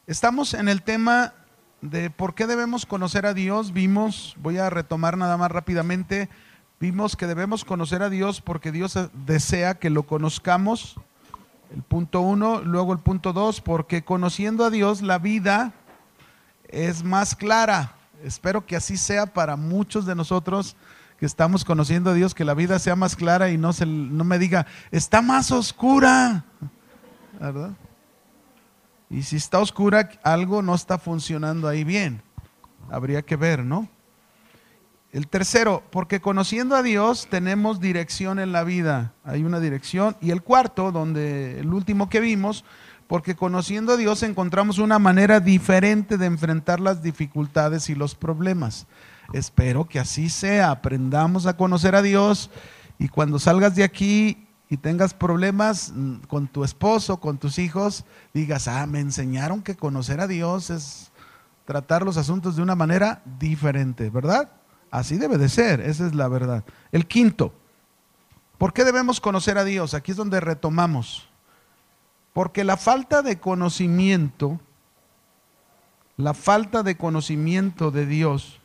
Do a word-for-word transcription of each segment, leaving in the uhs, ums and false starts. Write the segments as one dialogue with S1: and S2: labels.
S1: Estamos en el tema de por qué debemos conocer a Dios. Vimos, voy a retomar nada más rápidamente, vimos que debemos conocer a Dios porque Dios desea que lo conozcamos, el punto uno. Luego el punto dos, porque conociendo a Dios la vida es más clara. Espero que así sea para muchos de nosotros que estamos conociendo a Dios, que la vida sea más clara y no, se, no me diga, está más oscura, ¿verdad? Y si está oscura, algo no está funcionando ahí bien. Habría que ver, ¿no? El tercero, porque conociendo a Dios tenemos dirección en la vida. Hay una dirección. Y el cuarto, donde el último que vimos, porque conociendo a Dios encontramos una manera diferente de enfrentar las dificultades y los problemas. Espero que así sea. Aprendamos a conocer a Dios y cuando salgas de aquí y tengas problemas con tu esposo, con tus hijos, digas, ah, me enseñaron que conocer a Dios es tratar los asuntos de una manera diferente, ¿verdad? Así debe de ser, esa es la verdad. El quinto, ¿por qué debemos conocer a Dios? Aquí es donde retomamos. Porque la falta de conocimiento, la falta de conocimiento de Dios,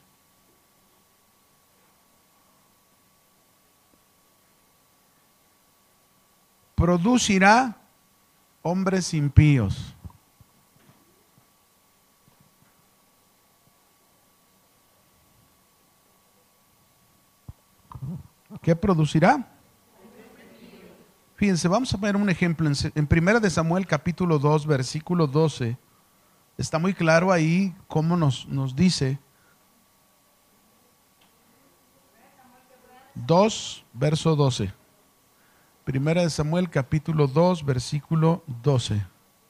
S1: producirá hombres impíos. ¿Qué producirá? Fíjense, vamos a poner un ejemplo. En Primera de Samuel capítulo dos, versículo doce, está muy claro ahí cómo nos, nos dice. dos, verso doce. Primera de Samuel capítulo dos, versículo doce.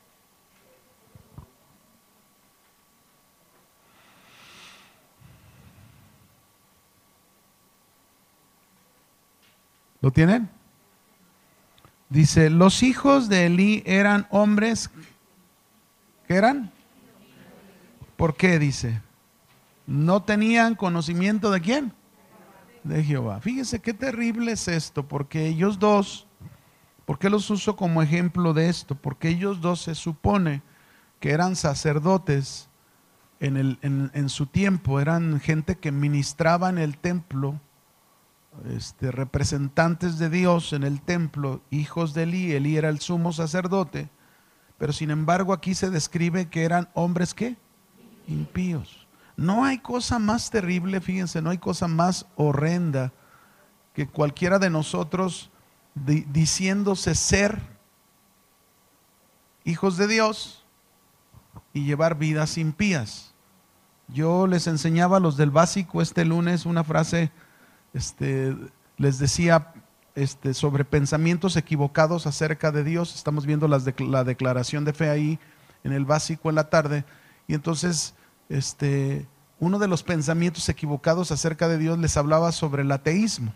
S1: ¿Lo tienen? Dice, los hijos de Elí eran hombres, ¿qué eran? ¿Por qué? Dice, no tenían conocimiento de quién, de Jehová. Fíjense qué terrible es esto, porque ellos dos, ¿por qué los uso como ejemplo de esto? Porque ellos dos se supone que eran sacerdotes en, el, en, en su tiempo, eran gente que ministraba en el templo, Este, representantes de Dios en el templo, hijos de Elí. Elí era el sumo sacerdote, pero sin embargo aquí se describe que eran hombres ¿qué? Impíos. No hay cosa más terrible, fíjense, no hay cosa más horrenda que cualquiera de nosotros di, diciéndose ser hijos de Dios y llevar vidas impías. Yo les enseñaba a los del básico este lunes una frase. Este, les decía este, sobre pensamientos equivocados acerca de Dios. Estamos viendo las de, la declaración de fe ahí en el básico en la tarde. Y entonces este, uno de los pensamientos equivocados acerca de Dios les hablaba sobre el ateísmo.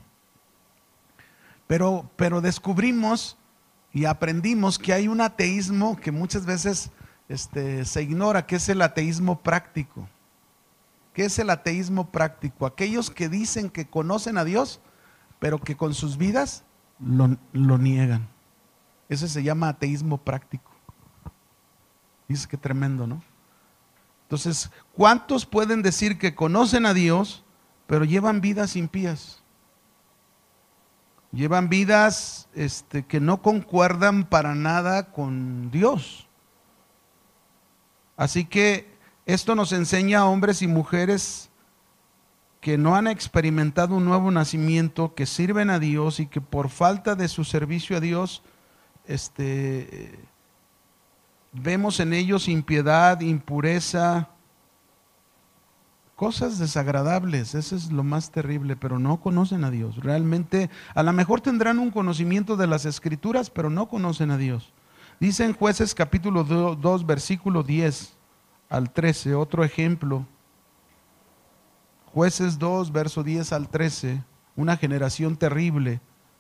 S1: Pero, pero descubrimos y aprendimos que hay un ateísmo que muchas veces este, se ignora, que es el ateísmo práctico. ¿Qué es el ateísmo práctico? Aquellos que dicen que conocen a Dios, pero que con sus vidas lo, lo niegan. Ese se llama ateísmo práctico. Dice que tremendo, ¿no? Entonces, ¿cuántos pueden decir que conocen a Dios, pero llevan vidas impías? Llevan vidas este, que no concuerdan para nada con Dios. Así que esto nos enseña a hombres y mujeres que no han experimentado un nuevo nacimiento, que sirven a Dios y que por falta de su servicio a Dios, este, vemos en ellos impiedad, impureza, cosas desagradables. Eso es lo más terrible, pero no conocen a Dios. Realmente, a lo mejor tendrán un conocimiento de las Escrituras, pero no conocen a Dios. Dice en Jueces capítulo dos, versículo diez al trece, otro ejemplo. Jueces dos, verso diez al trece, una generación terrible.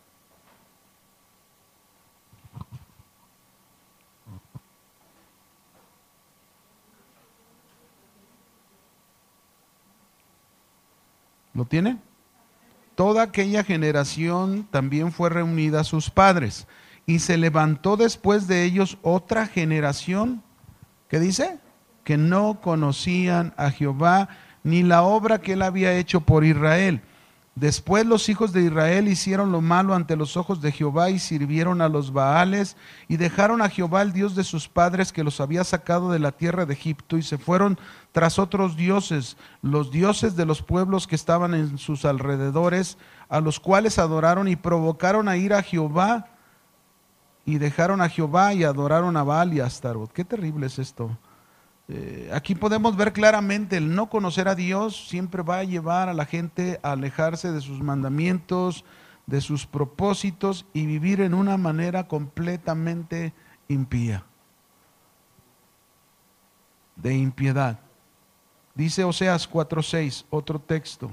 S1: ¿Lo tiene? Toda aquella generación también fue reunida a sus padres, y se levantó después de ellos otra generación, ¿qué dice? que no conocían a Jehová ni la obra que él había hecho por Israel. Después los hijos de Israel hicieron lo malo ante los ojos de Jehová y sirvieron a los Baales y dejaron a Jehová el Dios de sus padres que los había sacado de la tierra de Egipto y se fueron tras otros dioses, los dioses de los pueblos que estaban en sus alrededores, a los cuales adoraron y provocaron a ir a Jehová y dejaron a Jehová y adoraron a Baal y a Astarot. Qué terrible es esto. Eh, aquí podemos ver claramente el no conocer a Dios siempre va a llevar a la gente a alejarse de sus mandamientos, de sus propósitos y vivir en una manera completamente impía, de impiedad. Dice Oseas cuatro seis, otro texto.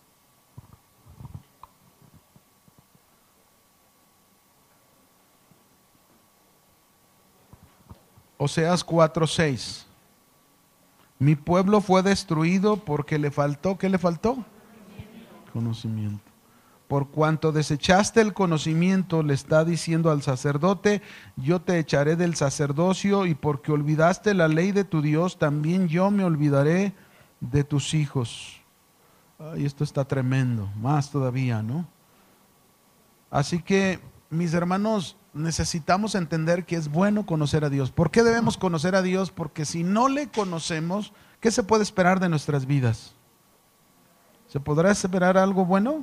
S1: Oseas cuatro seis. Mi pueblo fue destruido porque le faltó, ¿qué le faltó? Conocimiento. Conocimiento. Por cuanto desechaste el conocimiento, le está diciendo al sacerdote, yo te echaré del sacerdocio, y porque olvidaste la ley de tu Dios, también yo me olvidaré de tus hijos. Ay, esto está tremendo, más todavía, ¿no? Así que, mis hermanos, necesitamos entender que es bueno conocer a Dios. ¿Por qué debemos conocer a Dios? Porque si no le conocemos, ¿qué se puede esperar de nuestras vidas? ¿Se podrá esperar algo bueno?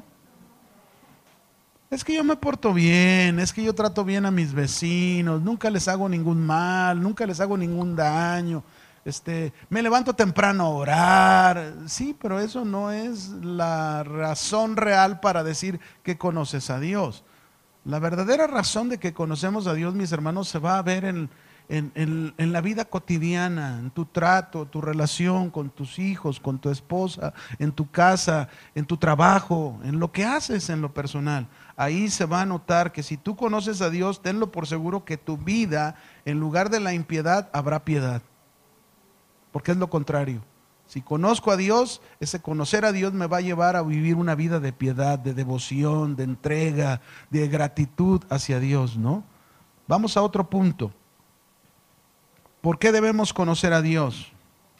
S1: Es que yo me porto bien, es que yo trato bien a mis vecinos, nunca les hago ningún mal, nunca les hago ningún daño, este, me levanto temprano a orar. Sí, pero eso no es la razón real para decir que conoces a Dios. La verdadera razón de que conocemos a Dios, mis hermanos, se va a ver en, en, en, en la vida cotidiana, en tu trato, tu relación con tus hijos, con tu esposa, en tu casa, en tu trabajo, en lo que haces en lo personal. Ahí se va a notar que si tú conoces a Dios, tenlo por seguro que tu vida, en lugar de la impiedad, habrá piedad. Porque es lo contrario. Si conozco a Dios, ese conocer a Dios me va a llevar a vivir una vida de piedad, de devoción, de entrega, de gratitud hacia Dios, ¿no? Vamos a otro punto. ¿Por qué debemos conocer a Dios?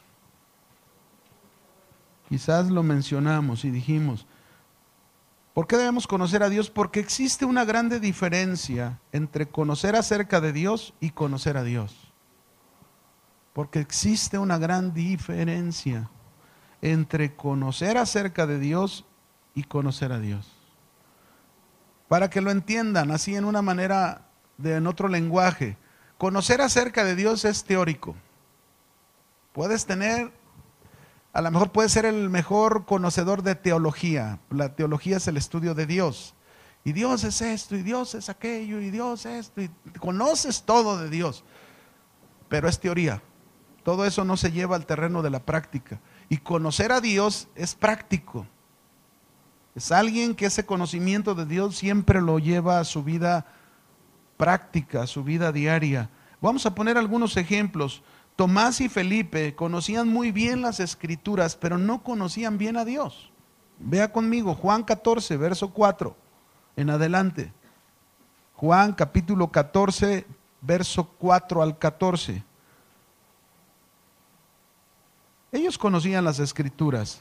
S1: Quizás lo mencionamos y dijimos, ¿por qué debemos conocer a Dios? Porque existe una grande diferencia entre conocer acerca de Dios y conocer a Dios. Porque existe una gran diferencia entre conocer acerca de Dios y conocer a Dios. Para que lo entiendan así en una manera, de, en otro lenguaje, conocer acerca de Dios es teórico. Puedes tener, a lo mejor puedes ser el mejor conocedor de teología. La teología es el estudio de Dios. Y Dios es esto, y Dios es aquello, y Dios es esto, y conoces todo de Dios. Pero es teoría. Todo eso no se lleva al terreno de la práctica. Y conocer a Dios es práctico. Es alguien que ese conocimiento de Dios siempre lo lleva a su vida práctica, a su vida diaria. Vamos a poner algunos ejemplos. Tomás y Felipe conocían muy bien las Escrituras, pero no conocían bien a Dios. Vea conmigo, Juan catorce, verso cuatro, en adelante. Juan capítulo catorce, verso cuatro al catorce. Ellos conocían las Escrituras.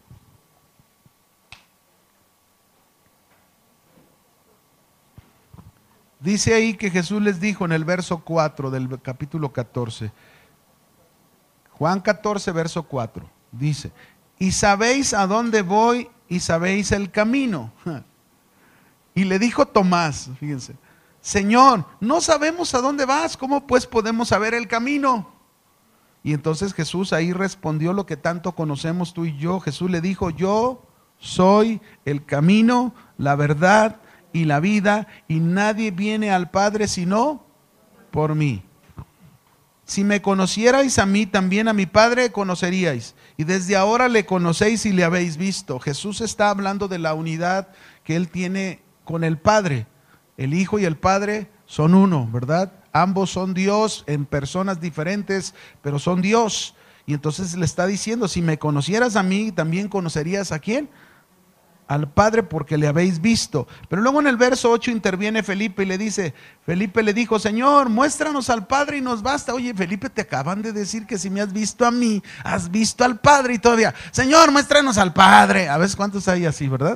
S1: Dice ahí que Jesús les dijo en el verso cuatro del capítulo catorce. Juan catorce, verso cuatro. Dice, y sabéis a dónde voy y sabéis el camino. Y le dijo Tomás, fíjense, Señor, no sabemos a dónde vas, ¿cómo pues podemos saber el camino? Y entonces Jesús ahí respondió lo que tanto conocemos tú y yo. Jesús le dijo, yo soy el camino, la verdad y la vida, y nadie viene al Padre sino por mí. Si me conocierais a mí, también a mi Padre conoceríais. Y desde ahora le conocéis y le habéis visto. Jesús está hablando de la unidad que Él tiene con el Padre. El Hijo y el Padre son uno, ¿verdad? Ambos son Dios en personas diferentes, pero son Dios. Y entonces le está diciendo, si me conocieras a mí, también conocerías a quién, al Padre porque le habéis visto. Pero luego en el verso ocho interviene Felipe y le dice, Felipe le dijo, Señor, muéstranos al Padre y nos basta. Oye, Felipe, te acaban de decir que si me has visto a mí, has visto al Padre, y todavía, Señor, muéstranos al Padre. A ver cuántos hay así, ¿verdad?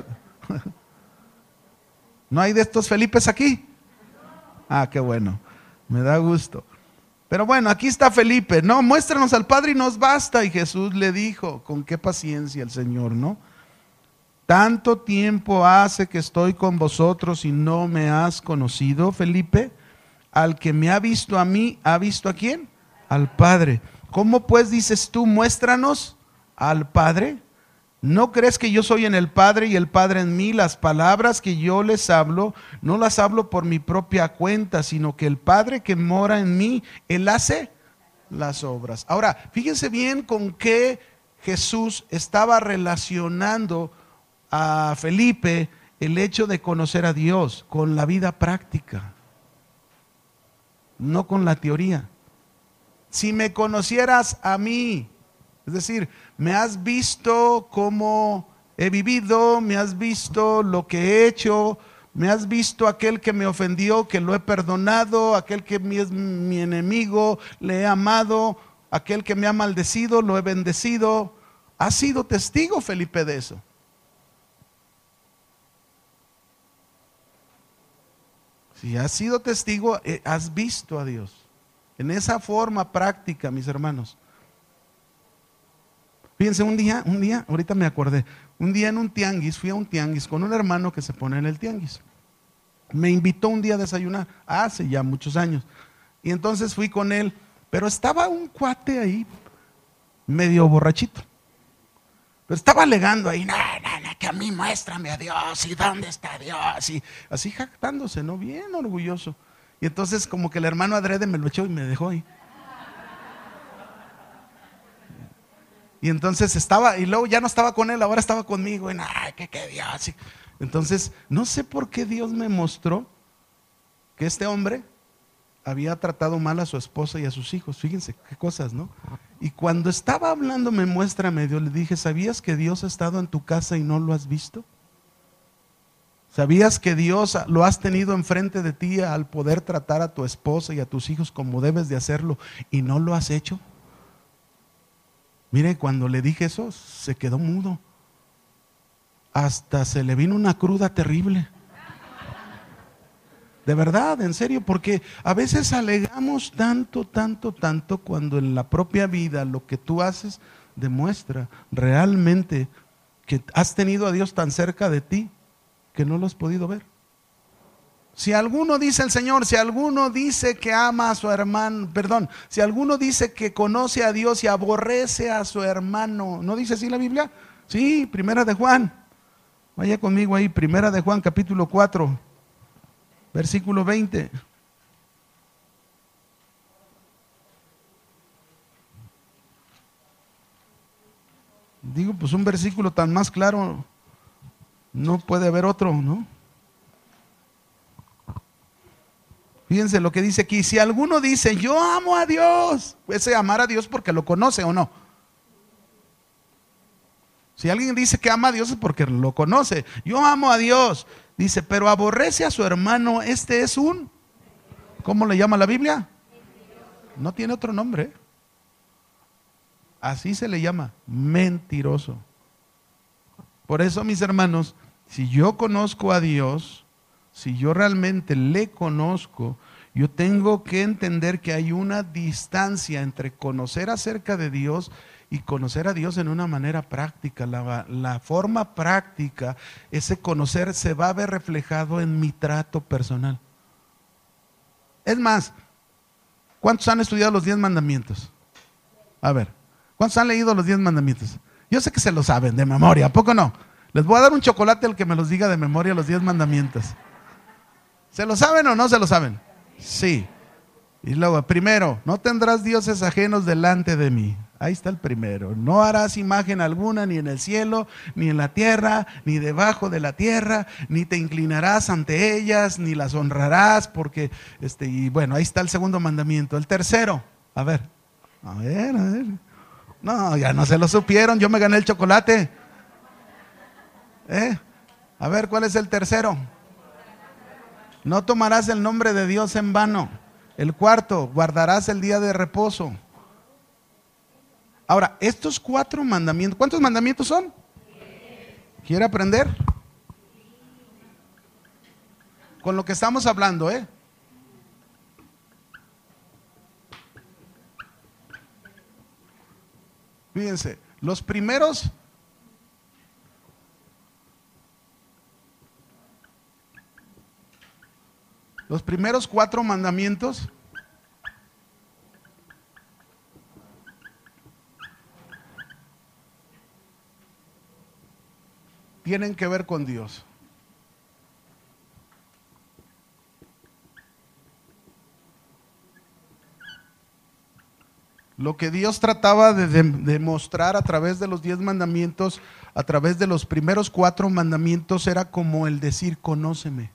S1: ¿No hay de estos Felipes aquí? Ah, qué bueno, me da gusto. Pero bueno, aquí está Felipe, no, muéstranos al Padre y nos basta. Y Jesús le dijo, con qué paciencia el Señor, ¿no? Tanto tiempo hace que estoy con vosotros y no me has conocido, Felipe. Al que me ha visto a mí, ¿ha visto a quién? Al Padre. ¿Cómo pues dices tú, muéstranos al Padre? ¿No crees que yo soy en el Padre y el Padre en mí? Las palabras que yo les hablo, no las hablo por mi propia cuenta, sino que el Padre que mora en mí, Él hace las obras. Ahora, fíjense bien con qué Jesús estaba relacionando a Felipe el hecho de conocer a Dios, con la vida práctica, no con la teoría. Si me conocieras a mí, es decir, me has visto cómo he vivido, me has visto lo que he hecho, me has visto aquel que me ofendió, que lo he perdonado, aquel que es mi enemigo, le he amado, aquel que me ha maldecido, lo he bendecido. Has sido testigo, Felipe, de eso. Si has sido testigo, has visto a Dios en esa forma práctica, mis hermanos. Fíjense, un día, un día, ahorita me acordé, un día en un tianguis, fui a un tianguis con un hermano que se pone en el tianguis. Me invitó un día a desayunar, hace ya muchos años. Y entonces fui con él, pero estaba un cuate ahí, medio borrachito. Pero estaba alegando ahí, no, no, no, que a mí muéstrame a Dios, y dónde está Dios, y así jactándose, ¿no? Bien orgulloso. Y entonces como que el hermano adrede me lo echó y me dejó ahí. Y entonces estaba, y luego ya no estaba con él, ahora estaba conmigo, y ay, que qué Dios. Y entonces, no sé por qué Dios me mostró que este hombre había tratado mal a su esposa y a sus hijos. Fíjense qué cosas, ¿no? Y cuando estaba hablando, me muestra medio, le dije, ¿sabías que Dios ha estado en tu casa y no lo has visto? ¿Sabías que Dios lo has tenido enfrente de ti al poder tratar a tu esposa y a tus hijos como debes de hacerlo y no lo has hecho? Mire, cuando le dije eso, se quedó mudo. Hasta se le vino una cruda terrible. De verdad, en serio, porque a veces alegamos tanto, tanto, tanto cuando en la propia vida lo que tú haces demuestra realmente que has tenido a Dios tan cerca de ti que no lo has podido ver. Si alguno dice el Señor, si alguno dice que ama a su hermano, perdón, si alguno dice que conoce a Dios y aborrece a su hermano, ¿no dice así la Biblia? Sí, primera de Juan. Vaya conmigo ahí, primera de Juan, capítulo cuatro, versículo veinte. Digo, pues un versículo tan más claro, no puede haber otro, ¿no? Fíjense lo que dice aquí, si alguno dice, yo amo a Dios, ese amar a Dios porque lo conoce o no. Si alguien dice que ama a Dios es porque lo conoce. Yo amo a Dios, dice, pero aborrece a su hermano, este es un, ¿cómo le llama la Biblia? No tiene otro nombre. Así se le llama, mentiroso. Por eso, mis hermanos, si yo conozco a Dios, si yo realmente le conozco, yo tengo que entender que hay una distancia entre conocer acerca de Dios y conocer a Dios en una manera práctica. La, la forma práctica, ese conocer se va a ver reflejado en mi trato personal. Es más, ¿cuántos han estudiado los diez mandamientos? A ver, ¿cuántos han leído los diez mandamientos? Yo sé que se lo saben de memoria, ¿a poco no? Les voy a dar un chocolate al que me los diga de memoria los diez mandamientos. ¿Se lo saben o no se lo saben? Sí. Y luego, primero, no tendrás dioses ajenos delante de mí. Ahí está el primero. No harás imagen alguna ni en el cielo, ni en la tierra, ni debajo de la tierra, ni te inclinarás ante ellas, ni las honrarás, porque, este, y bueno, ahí está el segundo mandamiento. El tercero, a ver, a ver, a ver. No, ya no se lo supieron, yo me gané el chocolate. ¿Eh? A ver, ¿cuál es el tercero? No tomarás el nombre de Dios en vano. El cuarto, guardarás el día de reposo. Ahora, estos cuatro mandamientos, ¿cuántos mandamientos son? ¿Quiere aprender? Con lo que estamos hablando, ¿eh? Fíjense, los primeros Los primeros cuatro mandamientos tienen que ver con Dios. Lo que Dios trataba de demostrar a través de los diez mandamientos, a través de los primeros cuatro mandamientos, era como el decir, conóceme.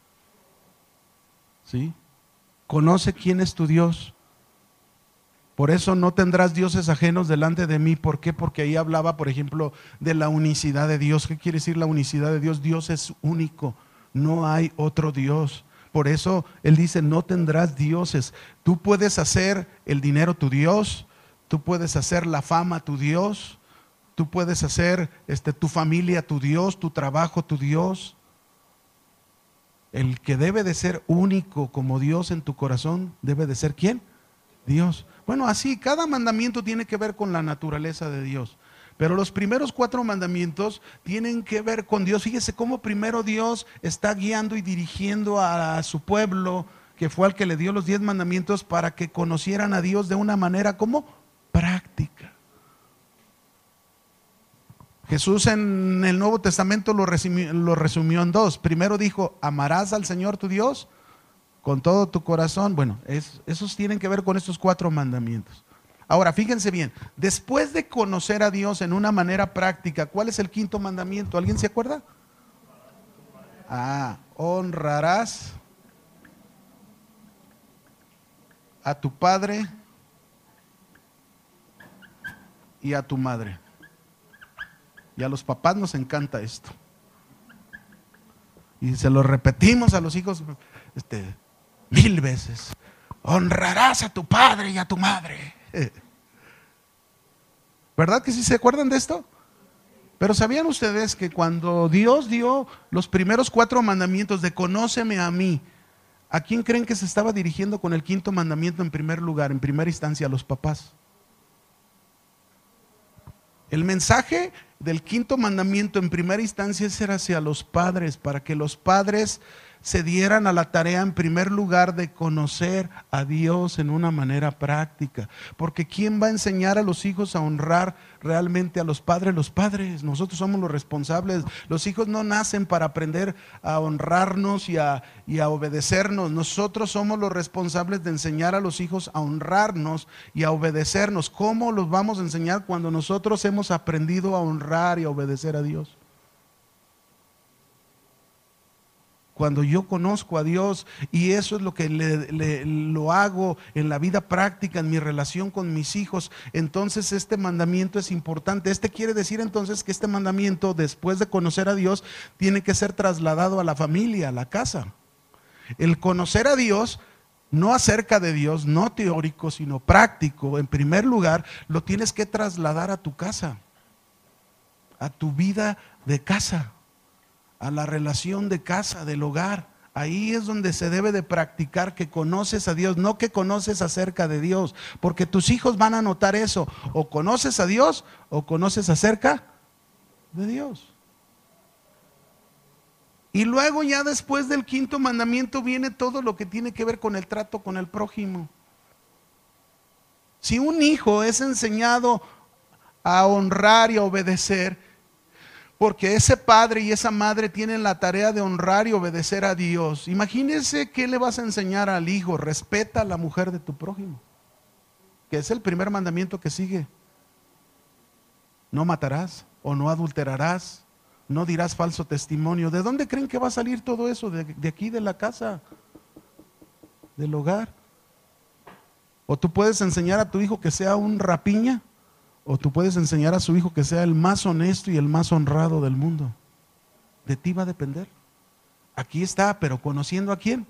S1: ¿Sí? Conoce quién es tu Dios. Por eso no tendrás dioses ajenos delante de mí. ¿Por qué? Porque ahí hablaba, por ejemplo, de la unicidad de Dios. ¿Qué quiere decir la unicidad de Dios? Dios es único, no hay otro Dios. Por eso Él dice, no tendrás dioses. Tú puedes hacer el dinero tu Dios, tú puedes hacer la fama tu Dios, tú puedes hacer este, tu familia tu Dios, tu trabajo tu Dios. El que debe de ser único como Dios en tu corazón, debe de ser ¿quién? Dios. Bueno, así, cada mandamiento tiene que ver con la naturaleza de Dios. Pero los primeros cuatro mandamientos tienen que ver con Dios. Fíjese cómo primero Dios está guiando y dirigiendo a, a su pueblo, que fue al que le dio los diez mandamientos, para que conocieran a Dios de una manera como práctica. Jesús en el Nuevo Testamento lo resumió, lo resumió en dos. Primero dijo, amarás al Señor tu Dios con todo tu corazón. Bueno, es, esos tienen que ver con estos cuatro mandamientos. Ahora, fíjense bien, después de conocer a Dios en una manera práctica, ¿cuál es el quinto mandamiento? ¿Alguien se acuerda? Ah, honrarás a tu padre y a tu madre. Y a los papás nos encanta esto. Y se lo repetimos a los hijos este, mil veces. Honrarás a tu padre y a tu madre. ¿Verdad que sí se acuerdan de esto? Pero ¿sabían ustedes que cuando Dios dio los primeros cuatro mandamientos de conóceme a mí, ¿a quién creen que se estaba dirigiendo con el quinto mandamiento en primer lugar, en primera instancia? A los papás. El mensaje del quinto mandamiento en primera instancia era hacia los padres, para que los padres se dieran a la tarea en primer lugar de conocer a Dios en una manera práctica. Porque ¿quién va a enseñar a los hijos a honrar realmente a los padres? Los padres, nosotros somos los responsables. Los hijos no nacen para aprender a honrarnos y a, y a obedecernos. Nosotros somos los responsables de enseñar a los hijos a honrarnos y a obedecernos. ¿Cómo los vamos a enseñar cuando nosotros hemos aprendido a honrar y a obedecer a Dios? Cuando yo conozco a Dios, y eso es lo que le, le, lo hago en la vida práctica, en mi relación con mis hijos, entonces este mandamiento es importante. Este quiere decir entonces que este mandamiento, después de conocer a Dios, tiene que ser trasladado a la familia, a la casa. El conocer a Dios, no acerca de Dios, no teórico, sino práctico, en primer lugar, lo tienes que trasladar a tu casa, a tu vida de casa, a la relación de casa, del hogar. Ahí es donde se debe de practicar que conoces a Dios, no que conoces acerca de Dios, porque tus hijos van a notar eso, o conoces a Dios o conoces acerca de Dios. Y luego ya después del quinto mandamiento viene todo lo que tiene que ver con el trato con el prójimo. Si un hijo es enseñado a honrar y a obedecer, porque ese padre y esa madre tienen la tarea de honrar y obedecer a Dios, imagínense qué le vas a enseñar al hijo. Respeta a la mujer de tu prójimo, que es el primer mandamiento que sigue. No matarás o no adulterarás, no dirás falso testimonio. ¿De dónde creen que va a salir todo eso? De, de aquí, de la casa, del hogar. O tú puedes enseñar a tu hijo que sea un rapiña, o tú puedes enseñar a su hijo que sea el más honesto y el más honrado del mundo. de ti va a depender. Aquí está, pero conociendo a quién,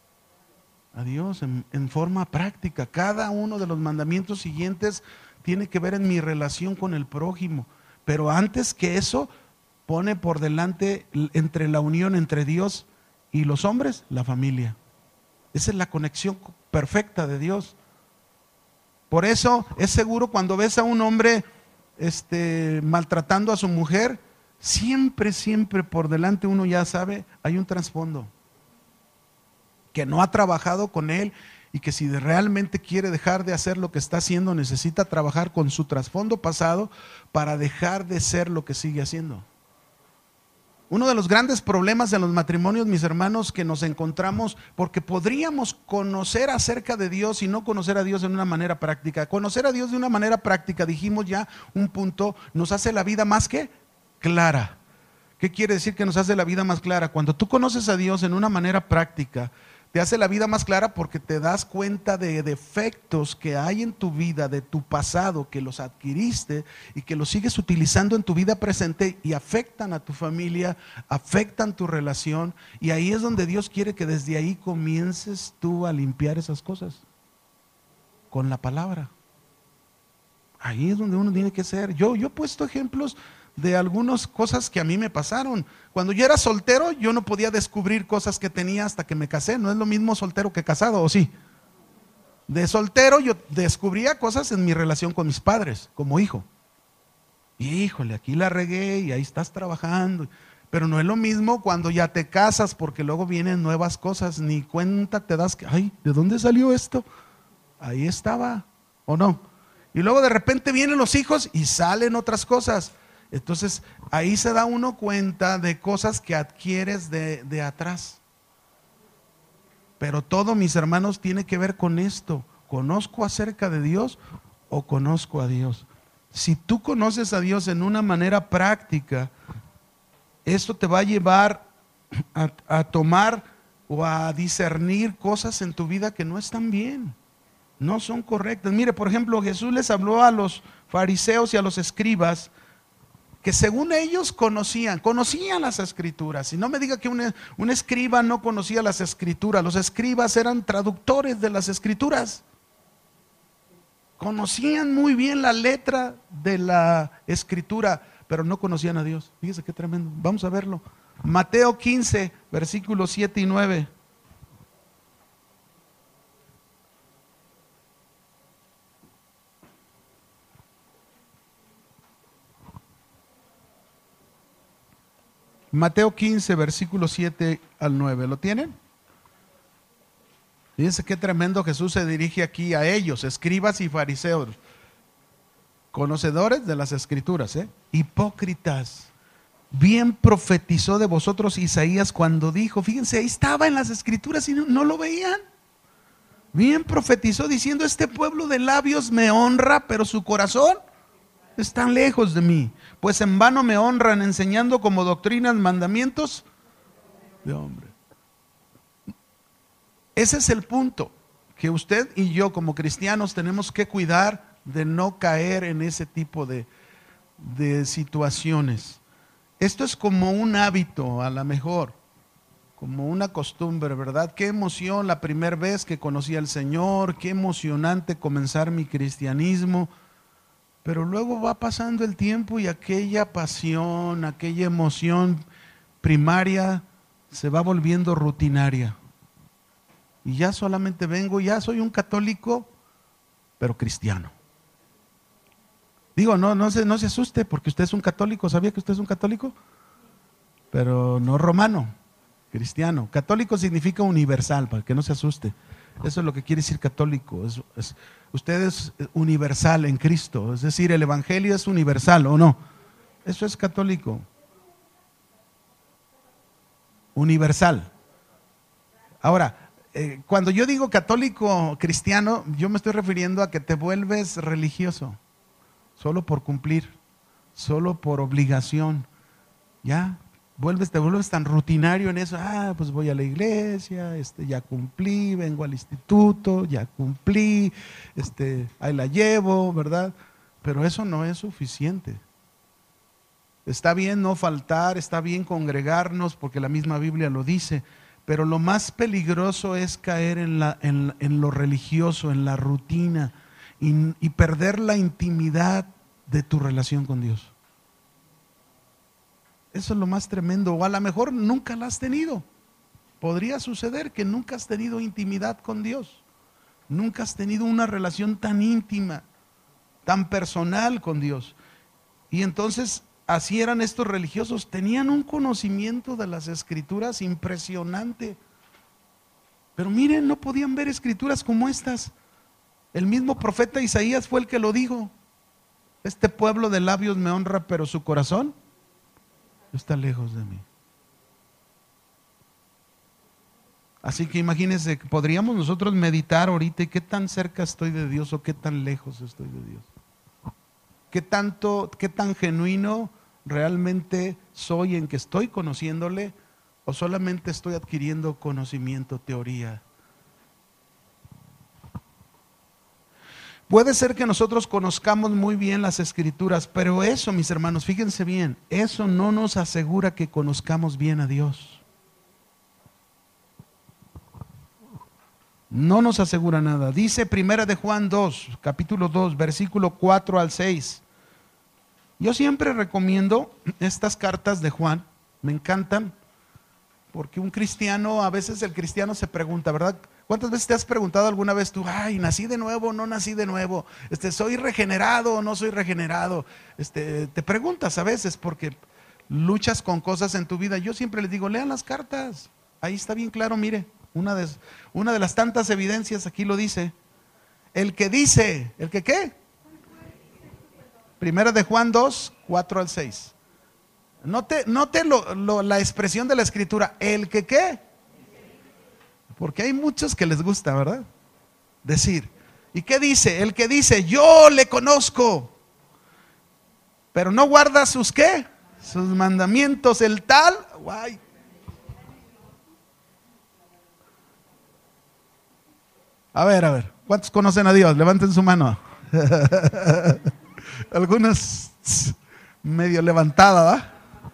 S1: a Dios en, en forma práctica. Cada uno de los mandamientos siguientes tiene que ver en mi relación con el prójimo, pero antes que eso pone por delante entre la unión entre Dios y los hombres, la familia. Esa es la conexión perfecta de Dios. Por eso es seguro cuando ves a un hombre este, maltratando a su mujer, siempre, siempre por delante uno ya sabe, hay un trasfondo. Que no ha trabajado con él y que si realmente quiere dejar de hacer lo que está haciendo, necesita trabajar con su trasfondo pasado para dejar de ser lo que sigue haciendo. Uno de los grandes problemas en los matrimonios, mis hermanos, que nos encontramos, porque podríamos conocer acerca de Dios y no conocer a Dios de una manera práctica. Conocer a Dios de una manera práctica, dijimos ya un punto, nos hace la vida más que clara. ¿Qué quiere decir que nos hace la vida más clara? Cuando tú conoces a Dios en una manera práctica, te hace la vida más clara porque te das cuenta de defectos que hay en tu vida, de tu pasado, que los adquiriste y que los sigues utilizando en tu vida presente y afectan a tu familia, afectan tu relación. Y ahí es donde Dios quiere que desde ahí comiences tú a limpiar esas cosas con la palabra. Ahí es donde uno tiene que ser. Yo, yo he puesto ejemplos de algunas cosas que a mí me pasaron. Cuando yo era soltero, yo no podía descubrir cosas que tenía hasta que me casé. No es lo mismo soltero que casado, ¿o sí? De soltero yo descubría cosas en mi relación con mis padres, como hijo. Y híjole, aquí la regué y ahí estás trabajando. Pero no es lo mismo cuando ya te casas, porque luego vienen nuevas cosas, ni cuenta te das que, ay, ¿de dónde salió esto? Ahí estaba, ¿o no? Y luego de repente vienen los hijos y salen otras cosas. Entonces ahí se da uno cuenta de cosas que adquieres de, de atrás. Pero todo, mis hermanos, tiene que ver con esto. ¿Conozco acerca de Dios o conozco a Dios? Si tú conoces a Dios en una manera práctica, esto te va a llevar a, a tomar o a discernir cosas en tu vida que no están bien, no son correctas. Mire, por ejemplo, Jesús les habló a los fariseos y a los escribas que según ellos conocían, conocían las escrituras. Y no me diga que un, un escriba no conocía las escrituras. Los escribas eran traductores de las escrituras. Conocían muy bien la letra de la escritura, pero no conocían a Dios. Fíjese qué tremendo. Vamos a verlo. Mateo quince, versículos siete y nueve. Mateo quince, versículos siete al nueve. ¿Lo tienen? Fíjense qué tremendo. Jesús se dirige aquí a ellos, escribas y fariseos, conocedores de las escrituras, ¿eh? Hipócritas, bien profetizó de vosotros Isaías cuando dijo, fíjense, ahí estaba en las escrituras y no, no lo veían. Bien profetizó diciendo, este pueblo de labios me honra, pero su corazón están lejos de mí, pues en vano me honran enseñando como doctrinas mandamientos de hombre. Ese es el punto que usted y yo como cristianos tenemos que cuidar de no caer en ese tipo de, de situaciones. Esto es como un hábito, a lo mejor, como una costumbre, ¿verdad? Qué emoción la primera vez que conocí al Señor, qué emocionante comenzar mi cristianismo. Pero luego va pasando el tiempo y aquella pasión, aquella emoción primaria se va volviendo rutinaria. Y ya solamente vengo, ya soy un católico, pero cristiano. Digo, no, no se, no se asuste porque usted es un católico. ¿Sabía que usted es un católico? Pero no romano, cristiano. Católico significa universal, para que no se asuste. Eso es lo que quiere decir católico. Es, es, usted es universal en Cristo. Es decir, el evangelio es universal, ¿o no? Eso es católico. Universal. Ahora, eh, cuando yo digo católico cristiano, yo me estoy refiriendo a que te vuelves religioso. Solo por cumplir. Solo por obligación. ¿Ya? Vuelves, te vuelves tan rutinario en eso. Ah, pues voy a la iglesia, este, ya cumplí, vengo al instituto, ya cumplí, este, ahí la llevo, ¿verdad? Pero eso no es suficiente. Está bien no faltar, está bien congregarnos, porque la misma Biblia lo dice, pero lo más peligroso es caer en, la, en, en lo religioso, en la rutina, y, y perder la intimidad de tu relación con Dios. Eso es lo más tremendo, o a lo mejor nunca la has tenido. Podría suceder que nunca has tenido intimidad con Dios, nunca has tenido una relación tan íntima, tan personal con Dios. Y entonces así eran estos religiosos, tenían un conocimiento de las escrituras impresionante. Pero miren, no podían ver escrituras como estas. El mismo profeta Isaías fue el que lo dijo. Este pueblo de labios me honra, pero su corazón está lejos de mí. Así que imagínense, podríamos nosotros meditar ahorita y qué tan cerca estoy de Dios o qué tan lejos estoy de Dios. Qué tanto, qué tan genuino realmente soy en que estoy conociéndole, o solamente estoy adquiriendo conocimiento, teoría. Puede ser que nosotros conozcamos muy bien las escrituras, pero eso, mis hermanos, fíjense bien, eso no nos asegura que conozcamos bien a Dios. No nos asegura nada. Dice Primera de Juan dos, capítulo dos, versículo cuatro al seis. Yo siempre recomiendo estas cartas de Juan, me encantan, porque un cristiano, a veces el cristiano se pregunta, ¿verdad? ¿Cuántas veces te has preguntado alguna vez tú, ay, nací de nuevo o no nací de nuevo? Este, ¿soy regenerado o no soy regenerado? Este, te preguntas a veces porque luchas con cosas en tu vida. Yo siempre les digo, lean las cartas, ahí está bien claro, mire, una de, una de las tantas evidencias aquí lo dice. El que dice, ¿el que qué? Primera de Juan dos, cuatro al seis. Note, note lo, lo, la expresión de la escritura, el que qué. Porque hay muchos que les gusta, ¿verdad? Decir. ¿Y qué dice? El que dice, yo le conozco, pero no guarda sus qué, sus mandamientos, el tal, guay. A ver, a ver, ¿cuántos conocen a Dios? Levanten su mano. Algunos medio levantada, ¿va?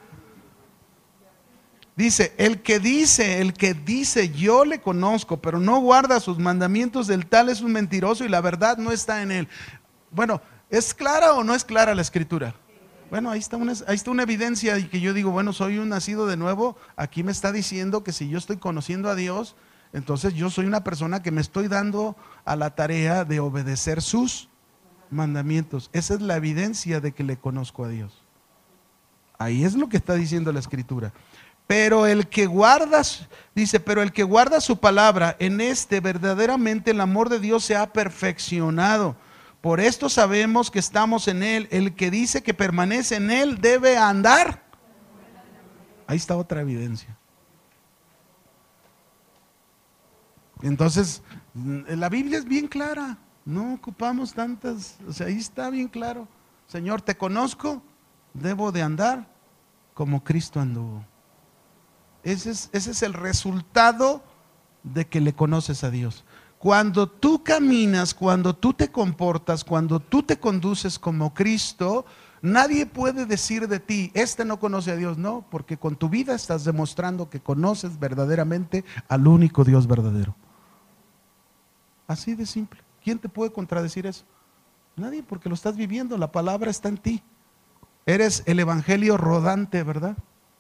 S1: Dice, el que dice, el que dice, yo le conozco, pero no guarda sus mandamientos, el tal es un mentiroso y la verdad no está en él. Bueno, ¿es clara o no es clara la escritura? Bueno, ahí está una, ahí está una evidencia y que yo digo, bueno, soy un nacido de nuevo. Aquí me está diciendo que si yo estoy conociendo a Dios, entonces yo soy una persona que me estoy dando a la tarea de obedecer sus mandamientos. Esa es la evidencia de que le conozco a Dios. Ahí es lo que está diciendo la escritura. Pero el que guarda, dice, pero el que guarda su palabra, en este verdaderamente el amor de Dios se ha perfeccionado. Por esto sabemos que estamos en él. El que dice que permanece en él debe andar. Ahí está otra evidencia. Entonces, la Biblia es bien clara. No ocupamos tantas, o sea, ahí está bien claro. Señor, te conozco, debo de andar como Cristo anduvo. Ese es, ese es el resultado de que le conoces a Dios. Cuando tú caminas, cuando tú te comportas, cuando tú te conduces como Cristo, nadie puede decir de ti, este no conoce a Dios. No, porque con tu vida estás demostrando que conoces verdaderamente al único Dios verdadero. Así de simple. ¿Quién te puede contradecir eso? Nadie, porque lo estás viviendo, la palabra está en ti. Eres el evangelio rodante, ¿verdad?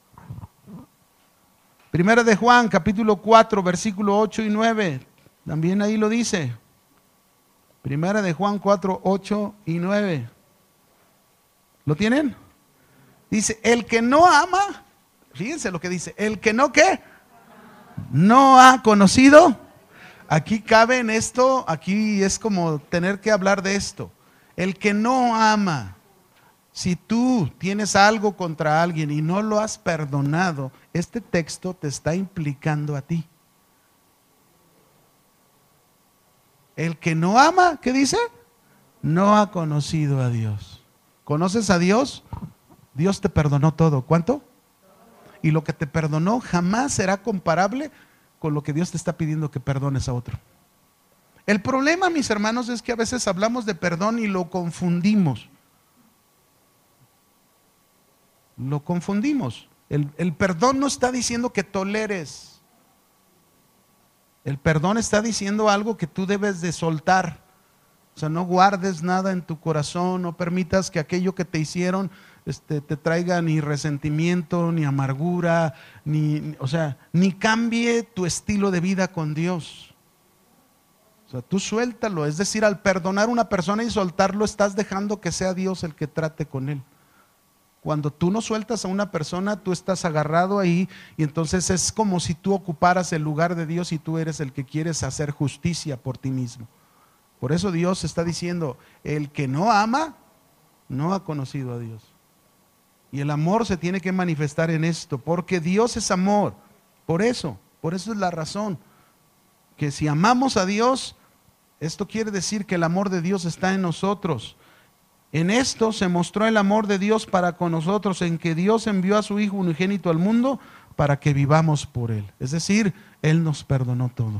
S1: Primera de Juan, capítulo cuatro, versículo ocho y nueve. También ahí lo dice. Primera de Juan cuatro, ocho y nueve. ¿Lo tienen? Dice, el que no ama, fíjense lo que dice, el que no ¿qué? No ha conocido. Aquí cabe en esto, aquí es como tener que hablar de esto. El que no ama, si tú tienes algo contra alguien y no lo has perdonado, este texto te está implicando a ti. El que no ama, ¿qué dice? No ha conocido a Dios. ¿Conoces a Dios? Dios te perdonó todo. ¿Cuánto? Y lo que te perdonó jamás será comparable con lo que Dios te está pidiendo que perdones a otro. El problema, mis hermanos, es que a veces hablamos de perdón y lo confundimos. Lo confundimos. El, el perdón no está diciendo que toleres. El perdón está diciendo algo que tú debes de soltar. O sea, no guardes nada en tu corazón, no permitas que aquello que te hicieron este, te traiga ni resentimiento, ni amargura, ni, o sea, ni cambie tu estilo de vida con Dios. O sea, tú suéltalo. Es decir, al perdonar a una persona y soltarlo, estás dejando que sea Dios el que trate con él. Cuando tú no sueltas a una persona, tú estás agarrado ahí y entonces es como si tú ocuparas el lugar de Dios y tú eres el que quieres hacer justicia por ti mismo. Por eso Dios está diciendo, el que no ama, no ha conocido a Dios. Y el amor se tiene que manifestar en esto, porque Dios es amor. Por eso, por eso es la razón, que si amamos a Dios, esto quiere decir que el amor de Dios está en nosotros. En esto se mostró el amor de Dios para con nosotros, en que Dios envió a su Hijo unigénito al mundo para que vivamos por Él. Es decir, Él nos perdonó todo.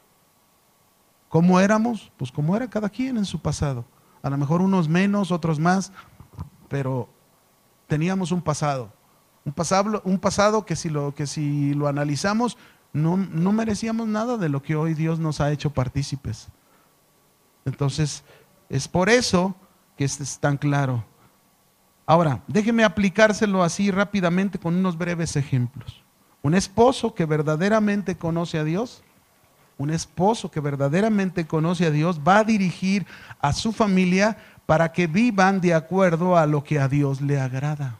S1: ¿Cómo éramos? Pues como era cada quien en su pasado. A lo mejor unos menos, otros más, pero teníamos un pasado. Un pasado, un pasado que si lo, que si lo analizamos, no, no merecíamos nada de lo que hoy Dios nos ha hecho partícipes. Entonces, es por eso que este es tan claro. Ahora, déjeme aplicárselo así rápidamente con unos breves ejemplos. Un esposo que verdaderamente conoce a Dios, un esposo que verdaderamente conoce a Dios va a dirigir a su familia para que vivan de acuerdo a lo que a Dios le agrada.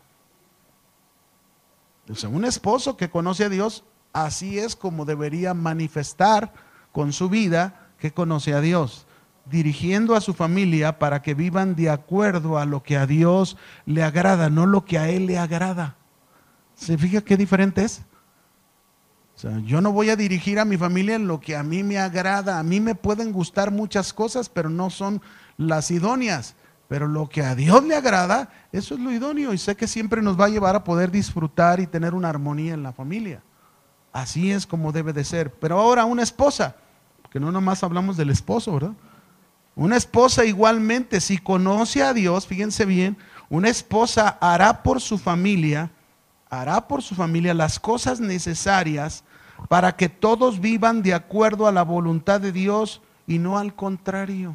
S1: Entonces, un esposo que conoce a Dios, así es como debería manifestar con su vida que conoce a Dios, dirigiendo a su familia para que vivan de acuerdo a lo que a Dios le agrada, no lo que a Él le agrada. ¿Se fija qué diferente es? O sea, yo no voy a dirigir a mi familia en lo que a mí me agrada. A mí me pueden gustar muchas cosas, pero no son las idóneas. Pero lo que a Dios le agrada, eso es lo idóneo. Y sé que siempre nos va a llevar a poder disfrutar y tener una armonía en la familia. Así es como debe de ser. Pero ahora una esposa, porque no nomás hablamos del esposo, ¿verdad? Una esposa igualmente, si conoce a Dios, fíjense bien, una esposa hará por su familia, hará por su familia las cosas necesarias para que todos vivan de acuerdo a la voluntad de Dios y no al contrario.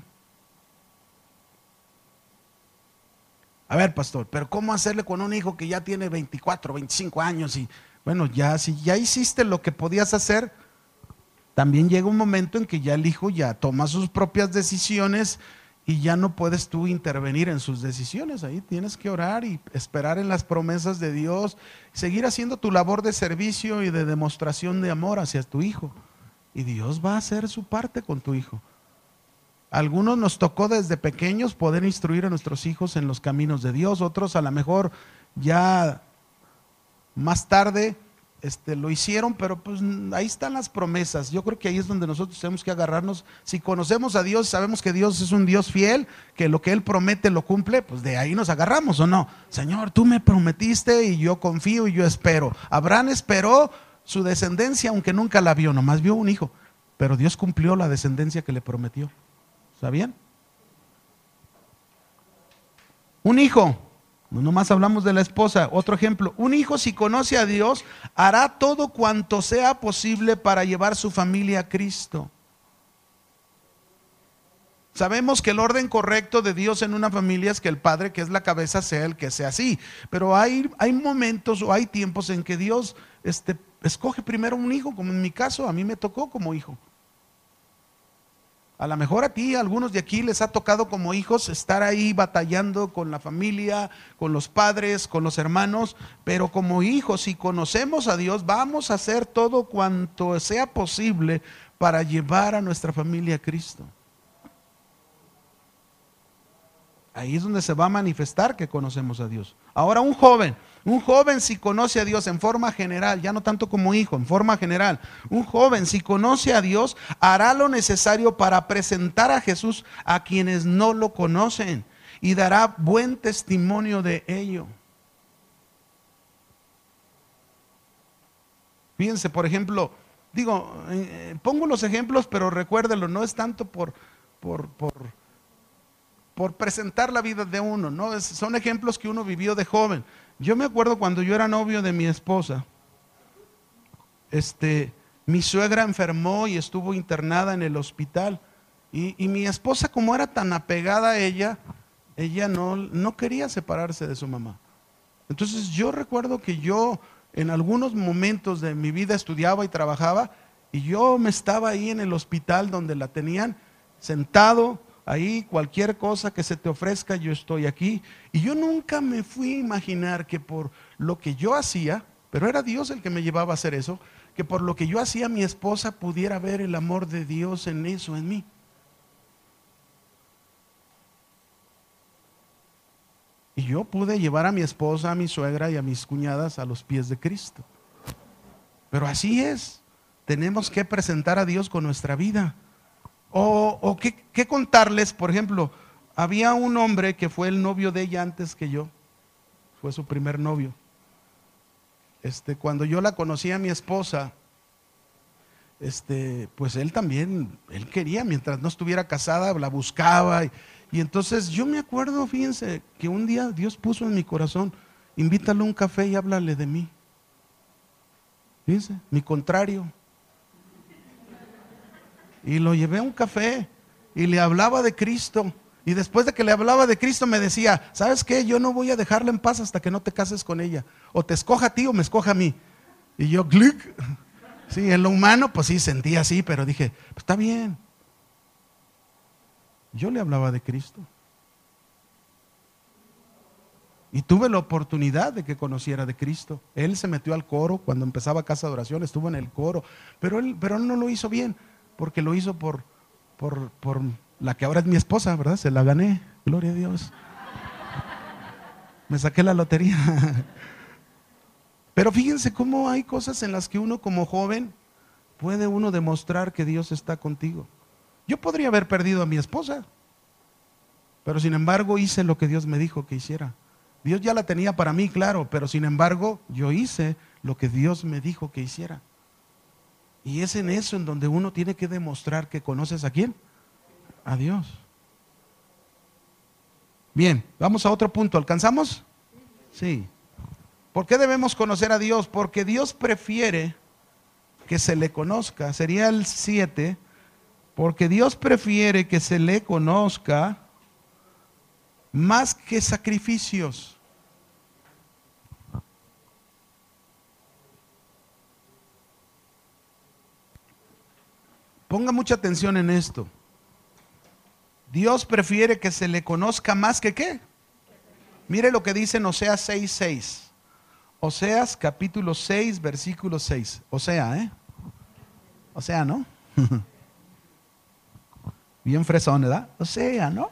S1: A ver, pastor, pero ¿cómo hacerle con un hijo que ya tiene veinticuatro, veinticinco años? Y bueno, ya si ya hiciste lo que podías hacer, también llega un momento en que ya el hijo ya toma sus propias decisiones y ya no puedes tú intervenir en sus decisiones. Ahí tienes que orar y esperar en las promesas de Dios, seguir haciendo tu labor de servicio y de demostración de amor hacia tu hijo. Y Dios va a hacer su parte con tu hijo. A algunos nos tocó desde pequeños poder instruir a nuestros hijos en los caminos de Dios, otros a lo mejor ya más tarde este, lo hicieron, pero pues ahí están las promesas. Yo creo que ahí es donde nosotros tenemos que agarrarnos. Si conocemos a Dios, sabemos que Dios es un Dios fiel, que lo que Él promete lo cumple, pues de ahí nos agarramos, ¿o no? Señor, tú me prometiste y yo confío y yo espero. Abraham esperó su descendencia aunque nunca la vio, nomás vio un hijo, pero Dios cumplió la descendencia que le prometió. ¿Sabían? Un hijo, no nomás hablamos de la esposa, otro ejemplo, un hijo si conoce a Dios hará todo cuanto sea posible para llevar su familia a Cristo. Sabemos que el orden correcto de Dios en una familia es que el padre, que es la cabeza, sea el que sea así, pero hay, hay momentos o hay tiempos en que Dios este, escoge primero un hijo, como en mi caso, a mí me tocó como hijo. A lo mejor a ti, a algunos de aquí les ha tocado como hijos estar ahí batallando con la familia, con los padres, con los hermanos, pero como hijos, si conocemos a Dios, vamos a hacer todo cuanto sea posible para llevar a nuestra familia a Cristo. Ahí es donde se va a manifestar que conocemos a Dios. Ahora un joven, un joven si conoce a Dios en forma general, ya no tanto como hijo, en forma general, un joven si conoce a Dios hará lo necesario para presentar a Jesús a quienes no lo conocen y dará buen testimonio de ello. Fíjense, por ejemplo, digo, eh, pongo los ejemplos, pero recuérdenlo, no es tanto por, por, por por presentar la vida de uno, ¿no? Es- son ejemplos que uno vivió de joven. Yo me acuerdo cuando yo era novio de mi esposa, este, mi suegra enfermó y estuvo internada en el hospital. Y, y mi esposa, como era tan apegada a ella, ella no, no quería separarse de su mamá. Entonces yo recuerdo que yo en algunos momentos de mi vida estudiaba y trabajaba y yo me estaba ahí en el hospital donde la tenían, sentado ahí, cualquier cosa que se te ofrezca, yo estoy aquí. Y yo nunca me fui a imaginar que por lo que yo hacía, pero era Dios el que me llevaba a hacer eso, que por lo que yo hacía mi esposa pudiera ver el amor de Dios en eso, en mí. Y yo pude llevar a mi esposa, a mi suegra y a mis cuñadas a los pies de Cristo. Pero así es, tenemos que presentar a Dios con nuestra vida. O, o qué, qué contarles, por ejemplo, había un hombre que fue el novio de ella antes que yo, fue su primer novio. Este, cuando yo la conocí a mi esposa, este, pues él también, él quería, mientras no estuviera casada, la buscaba. Y, y entonces yo me acuerdo, fíjense, que un día Dios puso en mi corazón, invítalo a un café y háblale de mí. Fíjense, mi contrario. Y lo llevé a un café y le hablaba de Cristo. Y después de que le hablaba de Cristo me decía, ¿sabes qué? Yo no voy a dejarla en paz hasta que no te cases con ella. O te escoja a ti o me escoja a mí. Y yo, clic. Sí, en lo humano, pues sí, sentía así, pero dije, pues está bien. Yo le hablaba de Cristo. Y tuve la oportunidad de que conociera de Cristo. Él se metió al coro cuando empezaba Casa de Oración, estuvo en el coro, pero él, pero él no lo hizo bien, porque lo hizo por, por, por la que ahora es mi esposa, ¿verdad? Se la gané, gloria a Dios. Me saqué la lotería. Pero fíjense cómo hay cosas en las que uno como joven puede uno demostrar que Dios está contigo. Yo podría haber perdido a mi esposa, pero sin embargo hice lo que Dios me dijo que hiciera. Dios ya la tenía para mí, claro, pero sin embargo yo hice lo que Dios me dijo que hiciera. Y es en eso en donde uno tiene que demostrar que conoces a quién, a Dios. Bien, vamos a otro punto, ¿alcanzamos? Sí. ¿Por qué debemos conocer a Dios? Porque Dios prefiere que se le conozca. Sería el siete. Porque Dios prefiere que se le conozca más que sacrificios. Ponga mucha atención en esto. Dios prefiere que se le conozca más que qué. Mire lo que dice en Oseas seis seis. Oseas capítulo seis, versículo seis. O sea, ¿eh? O sea, ¿no? Bien fresón, ¿verdad? O sea, ¿no?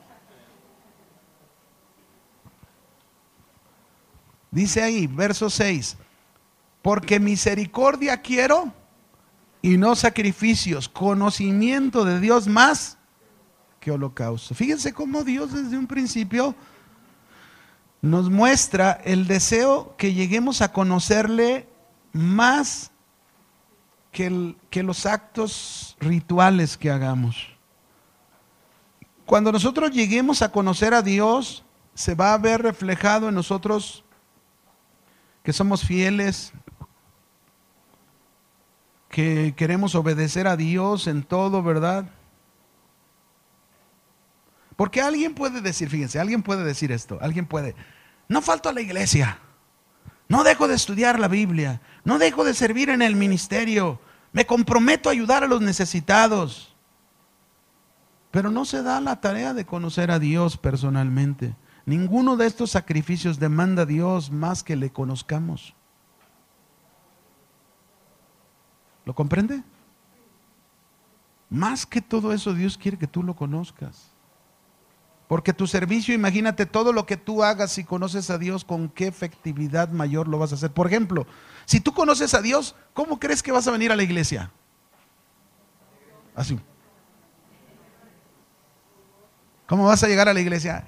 S1: Dice ahí, verso seis. Porque misericordia quiero y no sacrificios, conocimiento de Dios más que holocausto. Fíjense cómo Dios desde un principio nos muestra el deseo que lleguemos a conocerle más que, el, que los actos rituales que hagamos. Cuando nosotros lleguemos a conocer a Dios, se va a ver reflejado en nosotros que somos fieles, que queremos obedecer a Dios en todo, ¿verdad? Porque alguien puede decir, fíjense, alguien puede decir esto, alguien puede, no falto a la iglesia, no dejo de estudiar la Biblia, no dejo de servir en el ministerio, me comprometo a ayudar a los necesitados, pero no se da la tarea de conocer a Dios personalmente. Ninguno de estos sacrificios demanda a Dios más que le conozcamos. ¿Lo comprende? Más que todo eso, Dios quiere que tú lo conozcas. Porque tu servicio, imagínate todo lo que tú hagas si conoces a Dios, con qué efectividad mayor lo vas a hacer. Por ejemplo, si tú conoces a Dios, ¿cómo crees que vas a venir a la iglesia? Así. ¿Cómo vas a llegar a la iglesia?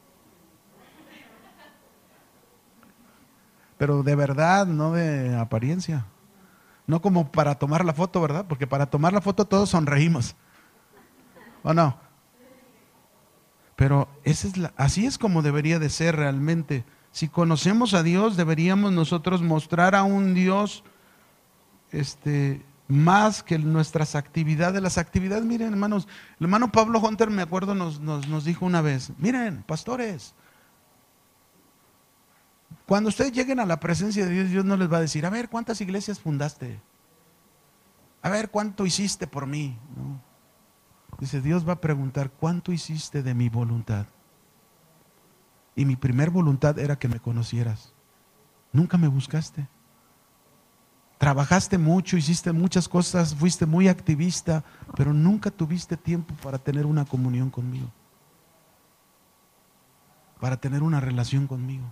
S1: Pero de verdad, no de apariencia. No como para tomar la foto, ¿verdad? Porque para tomar la foto todos sonreímos. ¿O no? Pero esa es la, así es como debería de ser realmente. Si conocemos a Dios, deberíamos nosotros mostrar a un Dios este, más que nuestras actividades. Las actividades, miren, hermanos, el hermano Pablo Hunter, me acuerdo, nos, nos, nos dijo una vez, miren, pastores, cuando ustedes lleguen a la presencia de Dios, Dios no les va a decir, a ver, ¿cuántas iglesias fundaste? A ver, ¿cuánto hiciste por mí? ¿No? Dice, Dios va a preguntar, ¿cuánto hiciste de mi voluntad? Y mi primer voluntad era que me conocieras. Nunca me buscaste. Trabajaste mucho, hiciste muchas cosas, fuiste muy activista, pero nunca tuviste tiempo para tener una comunión conmigo, para tener una relación conmigo.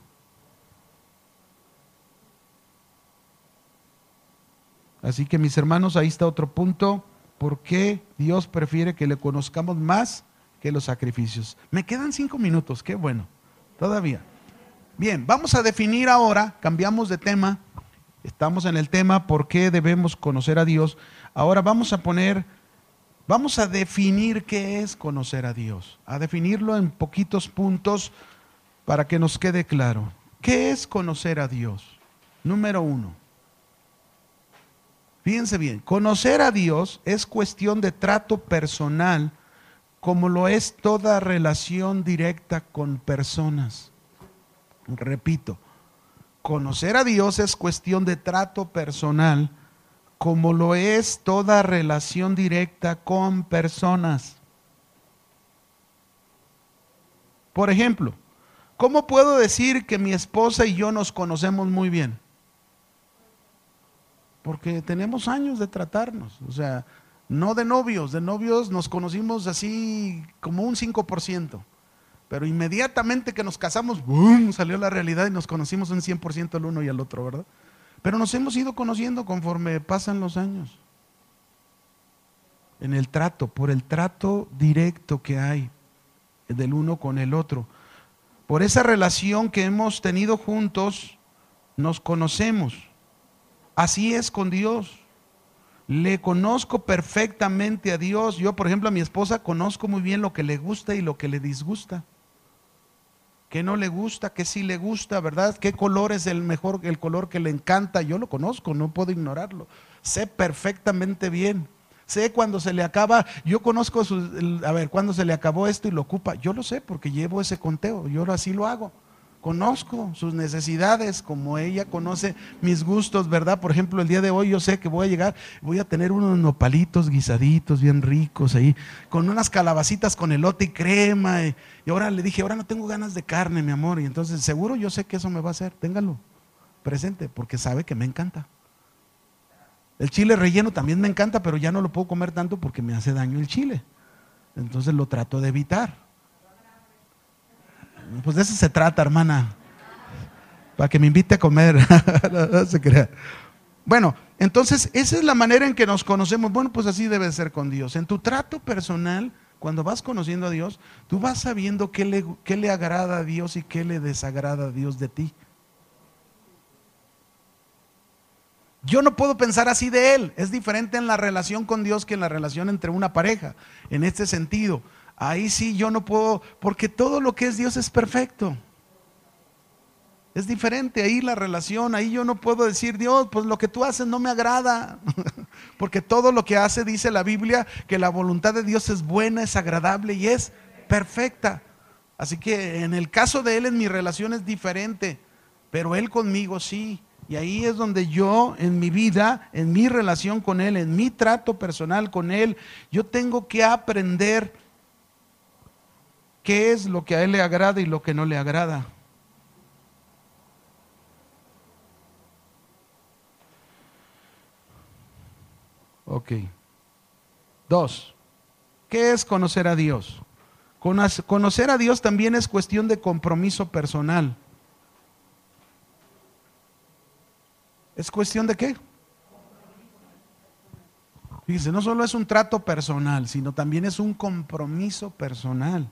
S1: Así que mis hermanos, ahí está otro punto. ¿Por qué Dios prefiere que le conozcamos más que los sacrificios? Me quedan cinco minutos, qué bueno, todavía. Bien, vamos a definir ahora, cambiamos de tema. Estamos en el tema ¿por qué debemos conocer a Dios? Ahora vamos a poner, vamos a definir qué es conocer a Dios. A definirlo en poquitos puntos para que nos quede claro. ¿Qué es conocer a Dios? Número uno. Fíjense bien, conocer a Dios es cuestión de trato personal, como lo es toda relación directa con personas. Repito, conocer a Dios es cuestión de trato personal, como lo es toda relación directa con personas. Por ejemplo, ¿cómo puedo decir que mi esposa y yo nos conocemos muy bien? Porque tenemos años de tratarnos, o sea, no de novios, de novios nos conocimos así como un cinco por ciento, pero inmediatamente que nos casamos, ¡boom!, salió la realidad y nos conocimos un cien por ciento el uno y el otro, ¿verdad? Pero nos hemos ido conociendo conforme pasan los años, en el trato, por el trato directo que hay del uno con el otro. Por esa relación que hemos tenido juntos, nos conocemos. Así es con Dios. Le conozco perfectamente a Dios. Yo, por ejemplo, a mi esposa conozco muy bien lo que le gusta y lo que le disgusta. ¿Qué no le gusta? ¿Qué sí le gusta? ¿Verdad? ¿Qué color es el mejor, el color que le encanta? Yo lo conozco, no puedo ignorarlo. Sé perfectamente bien. Sé cuando se le acaba, yo conozco, su, el, a ver, cuando se le acabó esto y lo ocupa. Yo lo sé porque llevo ese conteo, yo así lo hago. Conozco sus necesidades como ella conoce mis gustos, ¿verdad? Por ejemplo, el día de hoy yo sé que voy a llegar, voy a tener unos nopalitos guisaditos bien ricos ahí, con unas calabacitas con elote y crema. Y, y ahora le dije, ahora no tengo ganas de carne, mi amor. Y entonces seguro yo sé que eso me va a hacer, téngalo presente, porque sabe que me encanta. El chile relleno también me encanta, pero ya no lo puedo comer tanto porque me hace daño el chile. Entonces lo trato de evitar. Pues de eso se trata, hermana, para que me invite a comer. No, no se crea. Bueno, entonces esa es la manera en que nos conocemos. Bueno, pues así debe ser con Dios. En tu trato personal, cuando vas conociendo a Dios, tú vas sabiendo qué le, qué le agrada a Dios y qué le desagrada a Dios de ti. Yo no puedo pensar así de Él. Es diferente en la relación con Dios que en la relación entre una pareja. En este sentido, ahí sí yo no puedo, porque todo lo que es Dios es perfecto. Es diferente ahí la relación, ahí yo no puedo decir, Dios, pues lo que tú haces no me agrada. Porque todo lo que hace, dice la Biblia, que la voluntad de Dios es buena, es agradable y es perfecta. Así que en el caso de Él, en mi relación es diferente, pero Él conmigo sí. Y ahí es donde yo, en mi vida, en mi relación con Él, en mi trato personal con Él, yo tengo que aprender qué es lo que a Él le agrada y lo que no le agrada. Ok. Dos, ¿qué es conocer a Dios? Conocer a Dios también es cuestión de compromiso personal. ¿Es cuestión de qué? Fíjense, no solo es un trato personal, sino también es un compromiso personal.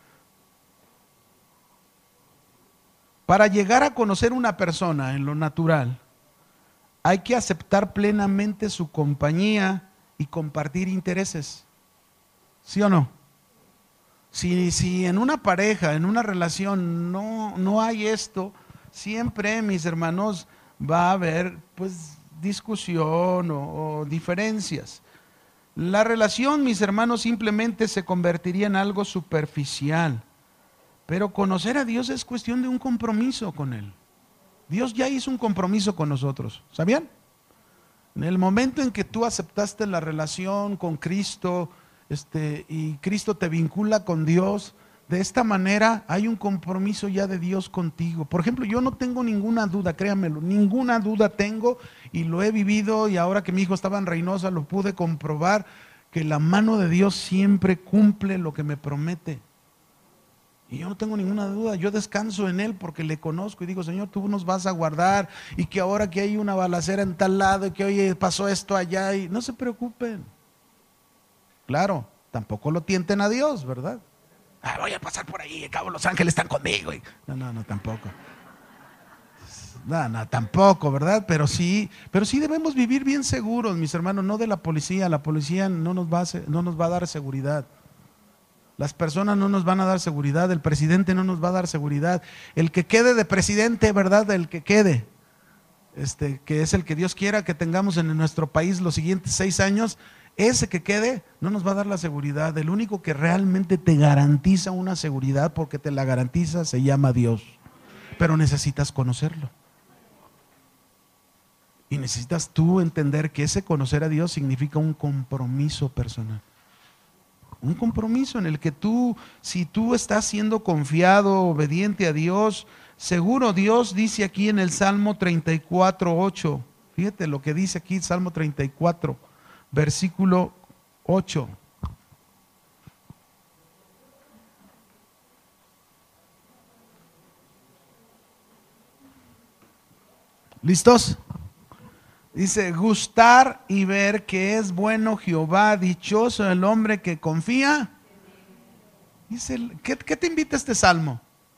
S1: Para llegar a conocer una persona en lo natural, hay que aceptar plenamente su compañía y compartir intereses. ¿Sí o no? Si, si en una pareja, en una relación no, no hay esto, siempre, mis hermanos, va a haber pues discusión o, o diferencias. La relación, mis hermanos, simplemente se convertiría en algo superficial. Pero conocer a Dios es cuestión de un compromiso con Él. Dios ya hizo un compromiso con nosotros, ¿sabían? En el momento en que tú aceptaste la relación con Cristo, este, y Cristo te vincula con Dios, de esta manera hay un compromiso ya de Dios contigo. Por ejemplo, yo no tengo ninguna duda, créanmelo, ninguna duda tengo, y lo he vivido, y ahora que mi hijo estaba en Reynosa lo pude comprobar, que la mano de Dios siempre cumple lo que me promete. Y yo no tengo ninguna duda, yo descanso en Él porque le conozco y digo, Señor, tú nos vas a guardar, y que ahora que hay una balacera en tal lado, y que oye, pasó esto allá, y no se preocupen. Claro, tampoco lo tienten a Dios, ¿verdad? Ah, voy a pasar por ahí, al cabo los ángeles están conmigo. No, no, no, tampoco. No, no, tampoco, ¿verdad? Pero sí, pero sí debemos vivir bien seguros, mis hermanos, no de la policía. La policía no nos va a, no nos va a dar seguridad. Las personas no nos van a dar seguridad, el presidente no nos va a dar seguridad. El que quede de presidente, ¿verdad? El que quede, este, que es el que Dios quiera que tengamos en nuestro país los siguientes seis años, ese que quede no nos va a dar la seguridad. El único que realmente te garantiza una seguridad, porque te la garantiza, se llama Dios. Pero necesitas conocerlo. Y necesitas tú entender que ese conocer a Dios significa un compromiso personal. Un compromiso en el que tú, si tú estás siendo confiado, obediente a Dios, seguro Dios dice aquí en el Salmo treinta y cuatro, ocho. Fíjate lo que dice aquí, Salmo treinta y cuatro, versículo ocho. ¿Listos? Dice, gustar y ver que es bueno Jehová, dichoso el hombre que confía. Dice, ¿qué, qué te invita este salmo?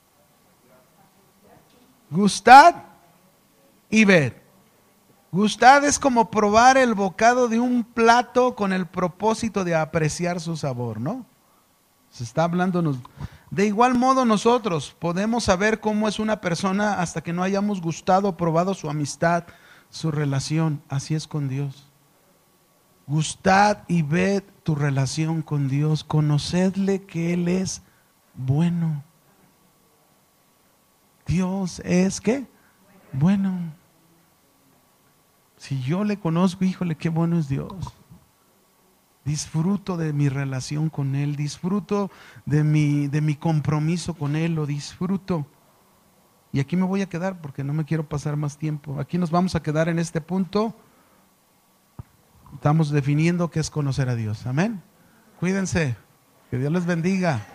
S1: Gustad y ver. Gustad es como probar el bocado de un plato con el propósito de apreciar su sabor, ¿no? Se está hablándonos. De igual modo nosotros podemos saber cómo es una persona hasta que no hayamos gustado, probado su amistad, su relación. Así es con Dios. Gustad y ved tu relación con Dios. Conocedle que Él es bueno. Dios es ¿qué? Bueno. Si yo le conozco, híjole, qué bueno es Dios. Disfruto de mi relación con Él, disfruto de mi, de mi compromiso con Él, lo disfruto. Y aquí me voy a quedar porque no me quiero pasar más tiempo. Aquí nos vamos a quedar en este punto. Estamos definiendo qué es conocer a Dios. Amén. Cuídense. Que Dios les bendiga.